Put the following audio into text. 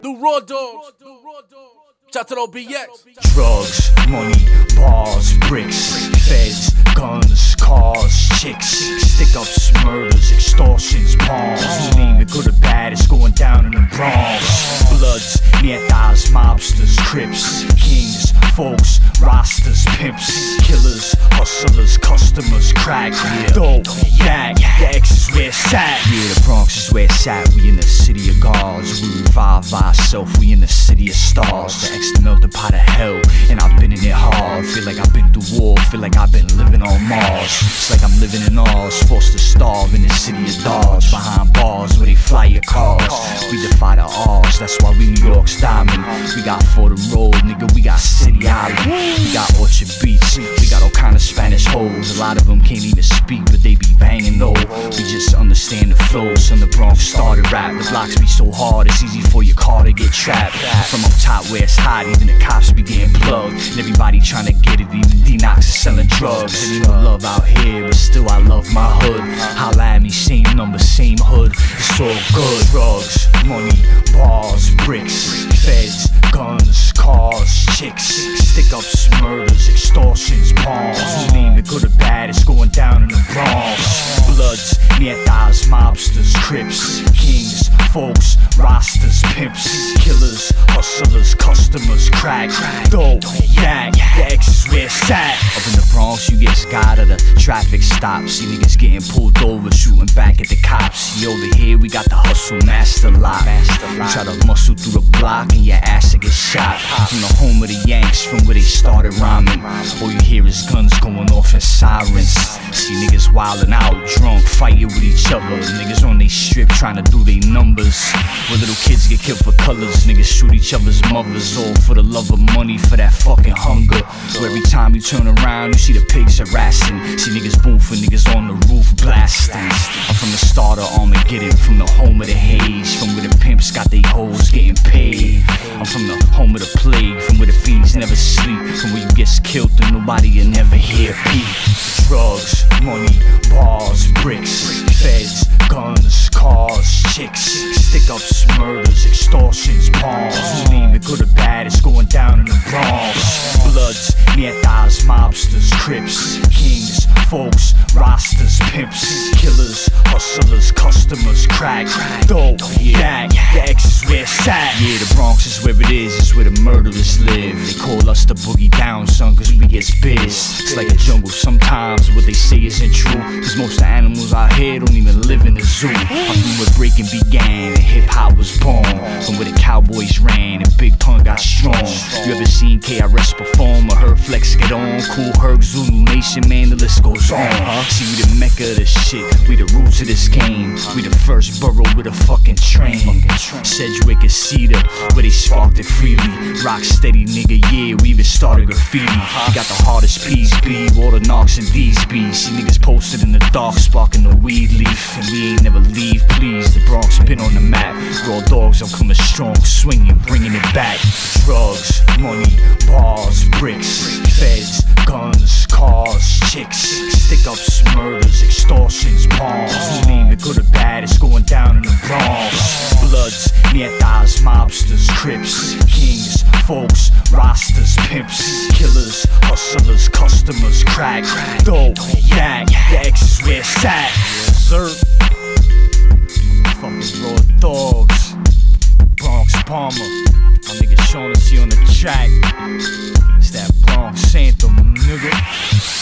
The Raw Dogs. Shout out to BX. Drugs, money, bars, bricks, feds, guns, cars, chicks, stick-ups, murders, extortions, palms. Name it good or bad, it's going down in the Bronx. Bloods, nietas, mobsters, crips, kings, folks, rosters, pimps, killers, hustlers, customers, crack, dope, yak, the X is where it's at. Yeah, the Bronx is where it's at. We in the city of gods. We revive ourselves. We in the city of stars. The X the melting pot of hell, and I've been in it hard. Feel like I've been through war. Feel like I've been living on Mars. It's like I'm living in Oz, forced to starve in the city of Dodge. Behind bars where they fly your cars. We defy the odds. That's why we New York's diamond. We got Fordham Road, nigga. We got City Island. We got Orchard Beach. We got all kind of Spanish hoes. A lot of them can't even speak, but they be banging though. We just understand the flows. From the Bronx started rap. The blocks be so hard, it's easy for your car to get trapped. From up top where it's hot, even the cops be getting plugged. And everybody trying to get it, even D-Knox is selling drugs. And ain't no love out here, but still I love my hood. Holla at me, same number, same hood. It's all good. Drugs, money, bars, bricks, feds, guns, cars, chicks, stick-ups, murders, extortions, palms. Name it good or bad, it's going down in the Bronx. Bloods, nietas, mobsters, crips, kings, folks, rosters, pimps, killers, hustlers, customers, crack, dope, yak, the X is where it's at. Up in the Bronx, you get scarred at a traffic stop. See niggas getting pulled over, shooting back at the cops. See over here, we got the hustle master lock. You try to muscle through the block and your ass to get shot. From the home of the Yanks, from where they started rhyming. All you hear is guns going off and sirens. See niggas wildin' out, drunk, fighting with each other. Niggas on they strip trying to do they numbers. Where little kids get killed for colors, niggas shoot each other's mothers. All for the love of money, for that fucking hunger. Where every time you turn around, you see the pigs harassing. See niggas boofing, niggas on the roof blasting. I'm from the start of Armageddon, from the home of the haze, from where the pimps got they hoes getting paid. I'm from the home of the plague, from where the fiends never sleep, from where you get killed and nobody you never hear peep. Drugs, money, bars, bricks, feds, guns, cars, chicks, stick-ups, murders, extortions, palms. Name it good or bad, it's going down in the Bronx. Bloods, nietas, mobsters, crips, kings, folks, rosters, pimps, killers, hustlers, customers, crack, dope, yak, the X is where it's at. Yeah, the Bronx is where it is, it's where the murderers live. They call us the boogie down, son, cause we get biz. It's like a jungle sometimes, what they say isn't true, cause most of the animals out here don't even live in the zoo. I'm from where breaking began and hip-hop was born, from where the cowboys ran and Big Pun got strong. You ever seen KRS perform or heard Flex get on? Cool Herc, Zulu Nation, man, the list goes on. See, we the mecca of this shit, we the roots of this game. We the first borough with a fucking train. Sedgwick and Cedar, where they sparked it freely. Rock steady, nigga, yeah, we even started graffiti. We got the hardest peas, B, all the knocks and these bees. See niggas posted in the dark, sparking the weed leaf. And we ain't never leave, please. The Bronx been on the map. Raw dogs, I'm coming strong, swinging, bringing it back. Drugs, money, bars, bricks, feds, guns, cars, chicks, stick-ups, murders, extortions, palms. Name it good or bad, it's going down in the Bronx. Bloods, nietas, mobsters, crips, kings, folks, rosters, pimps, killers, hustlers, customers, crack, dope, yak, the X is where it's at. Zerk, fucking Raw Dogs, Bronx Palmer, my nigga Shaughnessy on the track. It's that Bronx anthem, nigga.